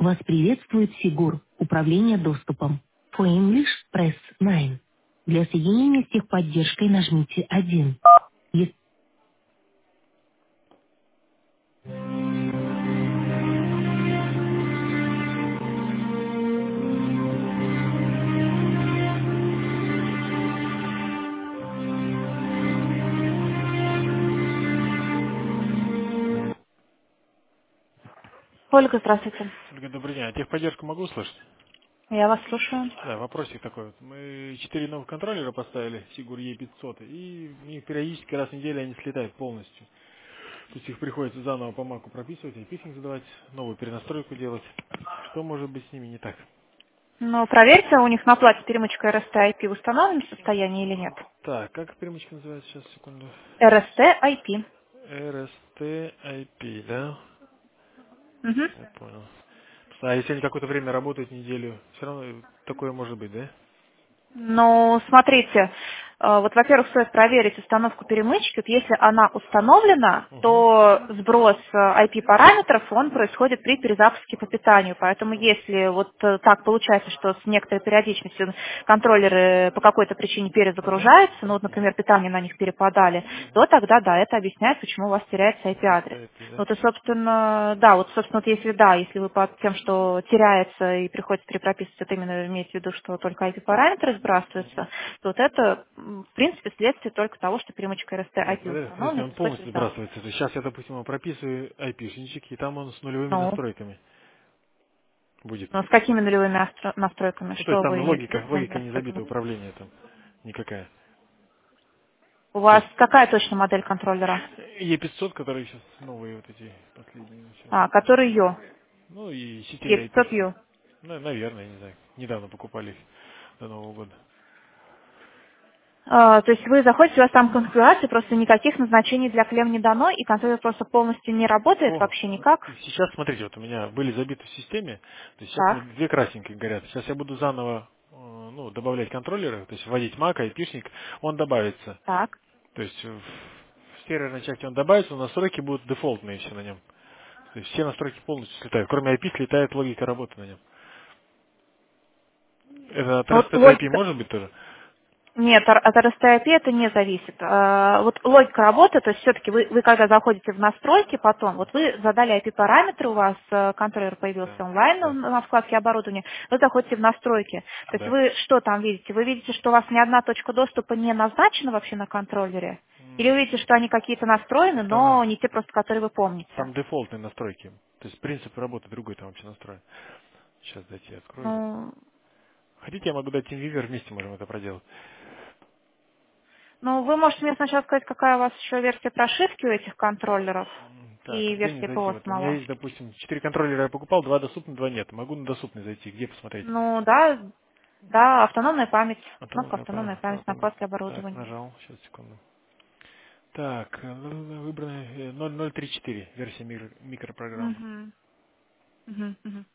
Вас приветствует Сигур, управление доступом. For English, press 9. Для соединения с техподдержкой нажмите 1. Ольга, здравствуйте. Ольга, добрый день. А техподдержку могу услышать? Я вас слушаю. Да, вопросик такой вот. Мы 4 новых контроллера поставили, Сигур Е500, и у них периодически раз в неделю они слетают полностью. То есть их приходится заново по маку прописывать, и писинг задавать, новую перенастройку делать. Что может быть с ними не так? Ну, проверьте, у них на плате перемычка RST IP в установленном состоянии или нет. Так, как перемычка называется? Сейчас, секунду. RST IP. RSTIP, да? Мгм. Я понял. А если они какое-то время работают, неделю, все равно такое может быть, да? Ну, смотрите, вот, во-первых, стоит проверить установку перемычки. Вот если она установлена, Угу. то сброс IP-параметров, он происходит при перезапуске по питанию. Поэтому если вот так получается, что с некоторой периодичностью контроллеры по какой-то причине Угу. перезагружаются, ну, вот, например, питание на них перепадали, то тогда, да, это объясняет, почему у вас теряется IP-адрес. RSTIP, да? Вот и, собственно, да, вот, собственно, вот если да, если вы под тем, что теряется и приходится перепрописывать, это именно имеете в виду, что только IP-параметры сбрасываются, то вот это, в принципе, следствие только того, что перемычка RST Нет, IP подожди, установлена, он это случай, полностью да. сбрасывается. То есть сейчас я, допустим, его прописываю IP-шничек, и там он с нулевыми Ну, настройками будет. ну, с какими нулевыми настройками? Ну, то есть Что там вы имеете в виду нулевыми логика не забита, настройками? управление там никакая. У То вас есть какая точно модель контроллера? E500, которые сейчас новые вот эти последние начали. А, который ее. Ну и 4 IP. E500U. Ну, наверное, я не знаю. Недавно покупали их до Нового года. То есть вы заходите, у вас там конфигурация, просто никаких назначений для клем не дано, и контроллер просто полностью не работает вообще никак. Сейчас, смотрите, вот у меня были забиты в системе, то есть сейчас мне Так, две красненькие горят. Сейчас я буду заново ну, добавлять контроллеры, то есть вводить Mac, айпишник, он добавится. так. То есть в серверной части он добавится, но настройки будут дефолтные все на нем. То есть все настройки полностью слетают. Кроме IP слетает логика работы на нем. Это от Ну, вот RST IP логика. может быть тоже? Нет, от RST-IP это не зависит. Вот логика работы, то есть все-таки вы когда заходите в настройки потом, вот вы задали IP-параметры, у вас контроллер появился Да, онлайн да, на вкладке оборудования, вы заходите в настройки. То есть да. вы что там видите? Вы видите, что у вас ни одна точка доступа не назначена вообще на контроллере? Или вы видите, что они какие-то настроены, Там, но не те просто, которые вы помните? там дефолтные настройки. То есть принцип работы другой там вообще настроен. Сейчас дайте я открою. Ну, Хотите, я могу дать TeamViewer, вместе можем это проделать. ну, вы можете мне сначала сказать, какая у вас еще версия прошивки у этих контроллеров Так, и где мне версия зайти? ПО Вот у меня самого. есть, допустим, 4 контроллера я покупал, 2 доступны, 2 нет. Могу на доступный зайти. Где посмотреть? Ну, да, да, автономная память. Кнопка Автономная автономная память на память. вкладке Так, оборудования. нажал. Сейчас, секунду. Так, выбрано 0034, версия микропрограммы. Мгм. Мгм, мгм.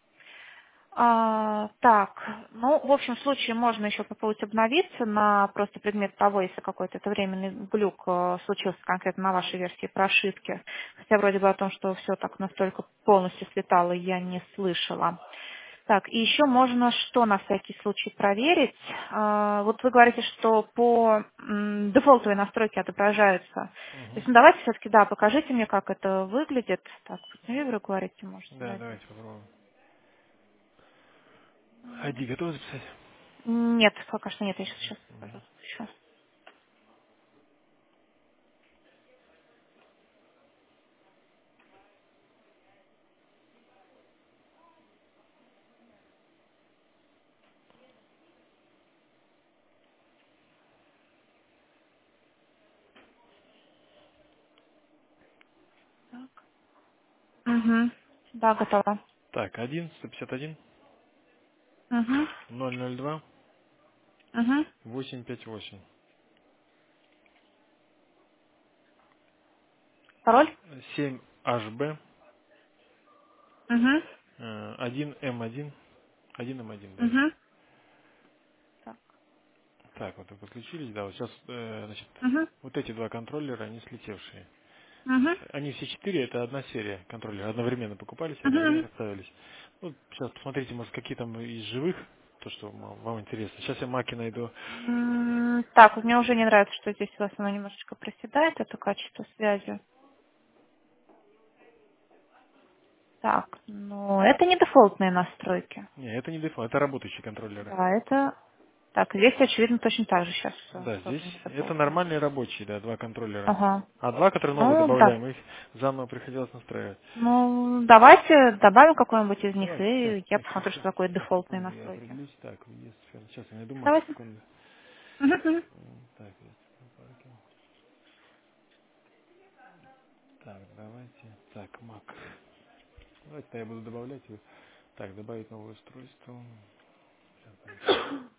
Так, ну, в общем случае можно еще попробовать обновиться на просто предмет того, если какой-то это временный глюк случился конкретно на вашей версии прошивки. Хотя вроде бы о том, что все так настолько полностью слетало, я не слышала. Так, и еще можно что на всякий случай проверить. Вот вы говорите, что по дефолтовой настройке отображаются. То Угу. есть, ну, давайте все-таки, да, покажите мне, как это выглядит. Так, вы говорите, можете, Да, да, давайте попробуем. ID готовы записать? нет, пока что нет, я сейчас скажу. Сейчас. Угу. Да, готова. Так, 1, 151, Угу. 002, Угу. 858. Пароль? 7HB, Угу. 1M1, 1M1, да. Угу. Так. Так, вот вы подключились, да, вот сейчас, значит, Угу. вот эти два контроллера, они слетевшие. Угу. Они все четыре, это одна серия контроллеров. Одновременно покупались, Угу. одновременно ставились. Ну, сейчас посмотрите, может, какие там из живых, то, что вам интересно. Сейчас я маки найду. Так, мне уже не нравится, что здесь у вас оно немножечко проседает, это качество связи. Так, ну, это не дефолтные настройки. Не, это не дефолт, это работающие контроллеры. Да, это... Так, здесь, очевидно, точно так же сейчас Да, здесь тоже не это дефолтные. нормальные рабочие, да, два контроллера. Ага. А два, которые новые Ну, да. добавляем, их заново приходилось настраивать. Ну, давайте добавим какой-нибудь из них, Давайте, сейчас, и я посмотрю, что такое сейчас, дефолтные секунду, я настройки. определюсь. Так, въезд, сейчас я найду мак, Давайте. секунду. Мгм. Так, есть паркинг. Так, давайте. Так, мак. Давайте я буду добавлять его. Так, добавить новое устройство. Сейчас, подождите.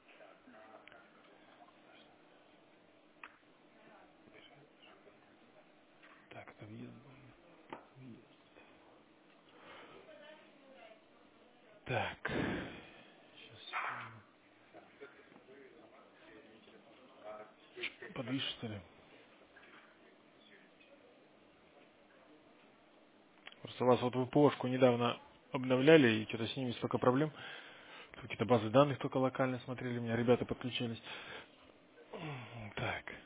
Так, это въезд был. Въезд. Так. Сейчас, секунду. Подвис, что ли? Просто у вас вот ВПОшку недавно обновляли, и что-то с ними столько проблем. Какие-то базы данных только локально смотрели, у меня ребята подключались. Так.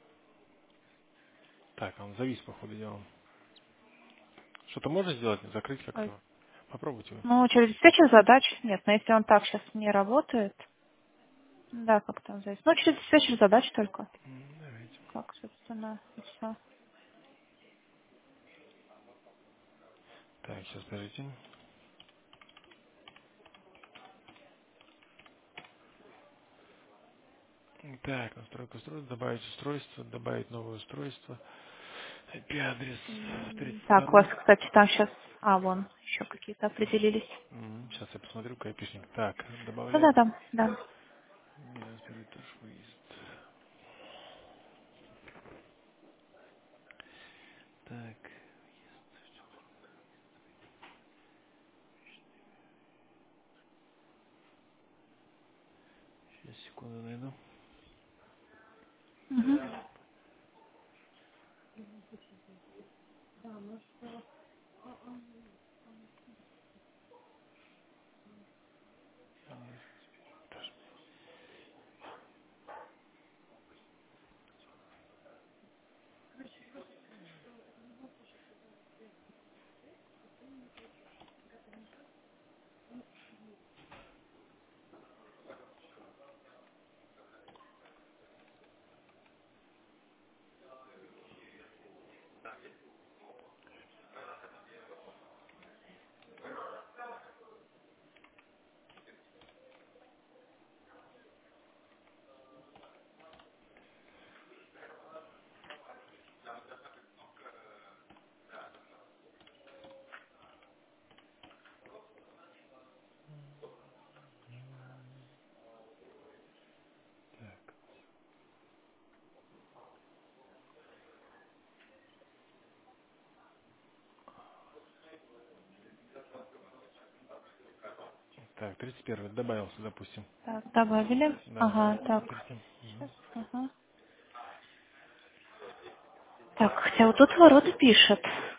Так, он завис, походу, дела. Что-то можно сделать, закрыть Ой. как-то? Попробуйте вы. Ну, через диспетчер задач нет, но если он так сейчас не работает, да, как там зависит. Ну, через диспетчер задач только. Давайте. Как, собственно, и все. Так, сейчас подождите. Так, настройка устройства, добавить новое устройство. IP-адрес Так, у вас, 32. кстати, там сейчас... А, вон, еще какие-то определились. Сейчас я посмотрю, какой айпишник. Так, добавлять. Да-да-да, да. Первый этаж, выезд. Так, сейчас секунду найду. Мгм. Так, так, 31 добавился, допустим. Так, добавили. Да, Ага, давайте так. смотрите. Сейчас, ага. Так, хотя вот тут ворота пишет.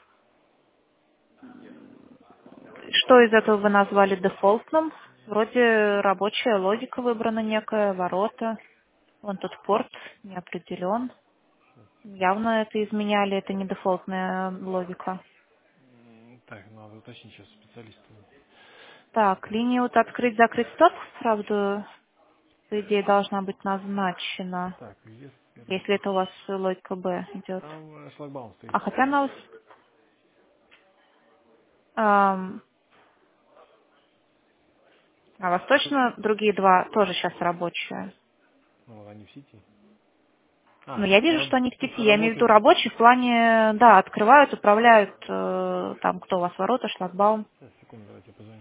Что из этого вы назвали дефолтным? Вроде рабочая логика выбрана некая, ворота. Вон тут порт не определен. Явно это изменяли, это не дефолтная логика. Так, надо уточнить сейчас специалистам. Так, линия вот открыть, закрыть, стоп, правда, по идее, должна быть назначена, Так, въезд первый если это у этаж. вас логика Б идет. Там шлагбаум стоит. А хотя она у вас, ам, а у вас точно другие два тоже сейчас рабочие? Ну, вот они в сети. Ну, я вижу, что они в сети. Я имею в виду Работают. рабочие в плане, да, открывают, управляют, там, кто у вас, ворота, шлагбаум. Сейчас, секунду, давайте я позвоню.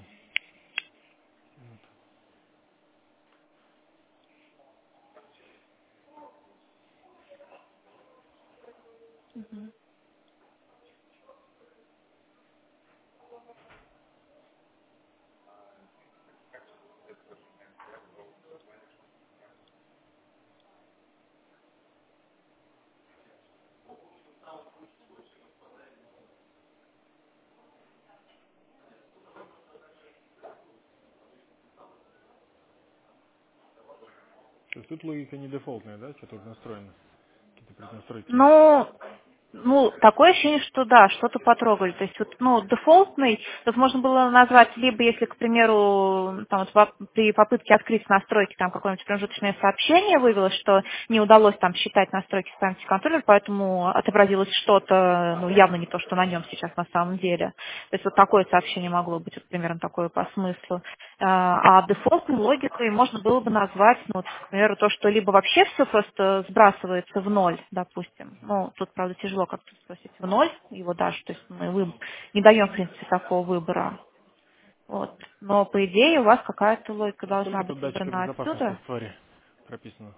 То есть тут логика не дефолтная, да, что тут настроено? Какие-то преднастройки есть. Ну, такое ощущение, что да, что-то потрогали. То есть, вот, ну, дефолтный, тут можно было назвать, либо если, к примеру, там, вот, при попытке открыть настройки, там, какое-нибудь промежуточное сообщение вывелось, что не удалось там считать настройки ставить контроллер, поэтому отобразилось что-то, ну, явно не то, что на нем сейчас на самом деле. То есть, вот такое сообщение могло быть, вот, примерно такое по смыслу. А дефолтной логикой можно было бы назвать, ну, вот, к примеру, то, что либо вообще все просто сбрасывается в ноль, допустим. Ну, тут, правда, тяжело как-то спросить в ноль его даже, то есть мы не даем, в принципе, такого выбора. Вот. Но, по идее, у вас какая-то логика А должна сколько быть тут датчиков выбрана безопасности отсюда. в твари прописано?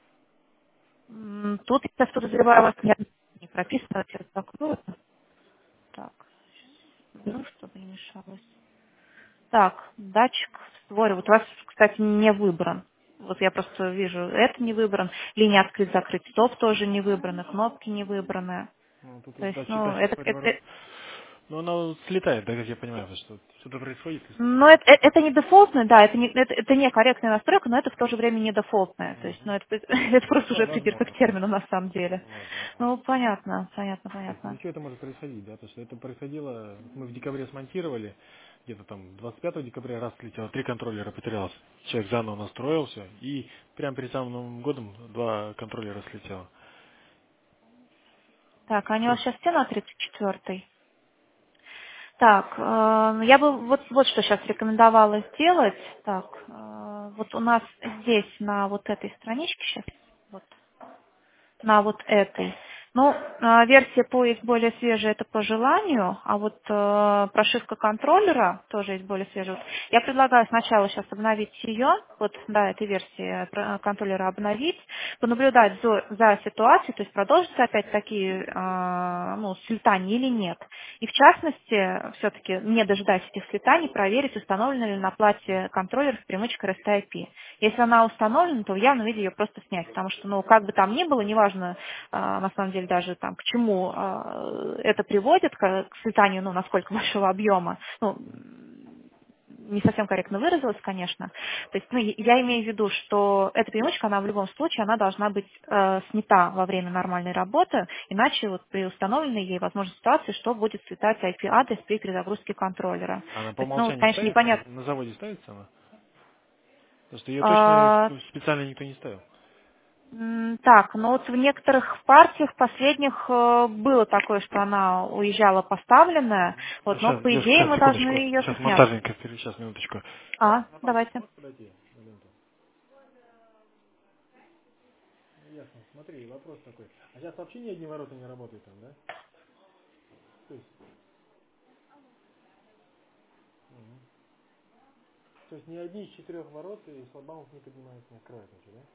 Тут я сейчас подозреваю, у вас не прописано, сейчас закрою. Так, уберу, чтобы не мешалось. Так, датчик в створе. Вот у вас, кстати, не выбран. Вот я просто вижу, это не выбран. Линия открыть-закрыть стоп тоже не выбрана, кнопки не выбраны. Ну, тут То вот есть, датчик, ну, датчик это, переворот. Но она вот слетает, да, как я понимаю, потому что что-то происходит. ну, это не дефолтная, да, это не корректная настройка, но это в то же время не дефолтная. То есть, ну, это просто уже теперь как Возможно. термин на самом деле. Возможно. Ну, понятно, понятно, То есть из-за понятно. чего это может происходить, да? Потому что это происходило, мы в декабре смонтировали, где-то там 25 декабря раз слетело, 3 контроллера потерялось. Человек заново настроился, и прямо перед самым Новым годом 2 контроллера слетело. Так, они у То вас есть, сейчас все на 34-й? Так, я бы вот что сейчас рекомендовала сделать. Так, вот у нас здесь на вот этой страничке сейчас, вот на вот этой. Ну, версия по есть более свежая, это по желанию, а вот прошивка контроллера тоже есть более свежая. Вот я предлагаю сначала сейчас обновить ее, вот, да, этой версии контроллера обновить, понаблюдать за ситуацией, то есть продолжится опять такие, ну, слетания или нет. И в частности, все-таки, не дожидаясь этих слетаний, проверить, установлена ли на плате контроллер примычка REST IP. Если она установлена, то в явном виде ее просто снять, потому что, ну, как бы там ни было, неважно, на самом деле, даже там, к чему это приводит, к слетанию, ну, насколько большого объема, ну, не совсем корректно выразилась, конечно. То есть, ну, я имею в виду, что эта примочка, она в любом случае, она должна быть снята во время нормальной работы, иначе вот при установленной ей возможной ситуации, что будет слетать IP-адрес при перезагрузке контроллера. она по То есть, ну, умолчанию конечно, ставится, непонятно. на заводе ставится она? Потому что ее точно А, специально никто не ставил. Так, ну вот в некоторых партиях последних было такое, что она уезжала поставленная, вот, но Сейчас, по девушка, идее сейчас, мы должны секундочку. ее Сейчас снять. монтажненько, сейчас, минуточку. Давайте. Можешь подойти на ленту? Ясно. Смотри, вопрос такой. А сейчас вообще ни одни ворота не работают там, да? То есть, мгм. То есть ни одни из 4 ворот и шлагбаумов не поднимаются, не открывают ничего, да?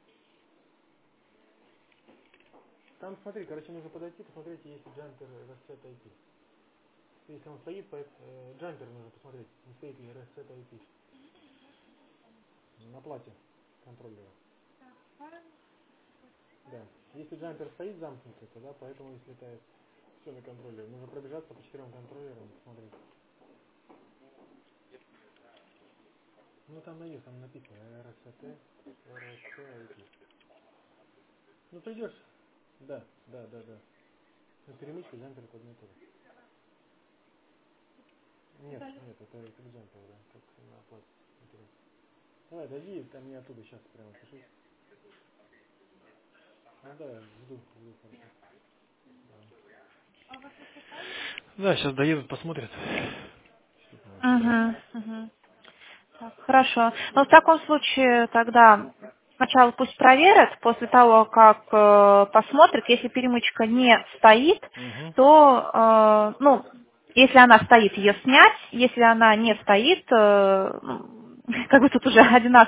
Там, смотри, короче, нужно подойти, посмотреть, если джампер расцвет IP. Если он стоит, джампер нужно посмотреть, не стоит ли расцвет IP на плате контроллера. Да. Если джампер стоит замкнутый, то да, поэтому и слетает все на контроллере. Нужно пробежаться по 4 контроллерам, посмотреть. Ну там найдешь, там написано RST, RST IP. Ну придешь. Да, да, да, да. Ну перемычка, джампер это одно и то же. Нет, нет, это как джампер, да, как на плате. Давай, дойди, там не оттуда сейчас прямо пиши. Ну да, жду, хорошо. Да, сейчас доедут, посмотрят. Что там вообще происходит. Угу. Так, хорошо. Ну, в таком случае тогда сначала пусть проверят, после того, как посмотрят, если перемычка не стоит, Угу. то, ну, если она стоит, ее снять, если она не стоит, как бы тут уже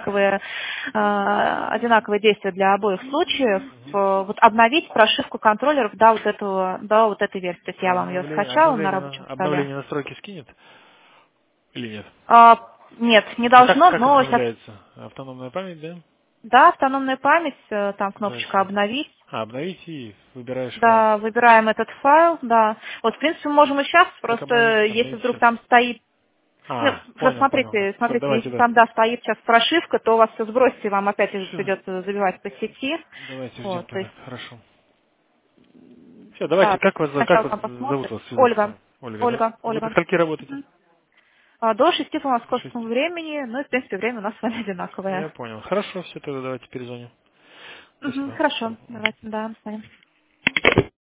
одинаковые действия для обоих случаев, Угу. вот обновить прошивку контроллеров до вот этой версии. То есть я А вам ее обновление, скачала на рабочем столе. обновление настройки скинет или нет? Нет, не А должно, как но сейчас, обновляется? Автономная память, да? да, автономная память, там кнопочка Дальше. обновить. Обновить и выбираешь файл. Да, выбираем этот файл, да. Вот, в принципе, мы можем и сейчас, Как обновить? просто если Обновить вдруг сейчас. там стоит, Ну, просто Понял, понял. Все, смотрите, давайте, если да. там, да, стоит сейчас прошивка, то у вас все сбросите, и вам опять же Все, придется забивать по сети. давайте ждем Вот, то тогда. есть, Хорошо. Все, да, давайте, то есть как сначала вас там зовут посмотрим. вас связаться с Ольга, вами? Ольга, да? Ольга, Вы до Ольга. скольки работаете? Мгм. До 6 по До 6. московскому времени, ну и, в принципе, время у нас с вами Я одинаковое. понял. Хорошо, все, тогда давайте перезвоним. Спасибо. Хорошо, Всё. давайте, да, с вами.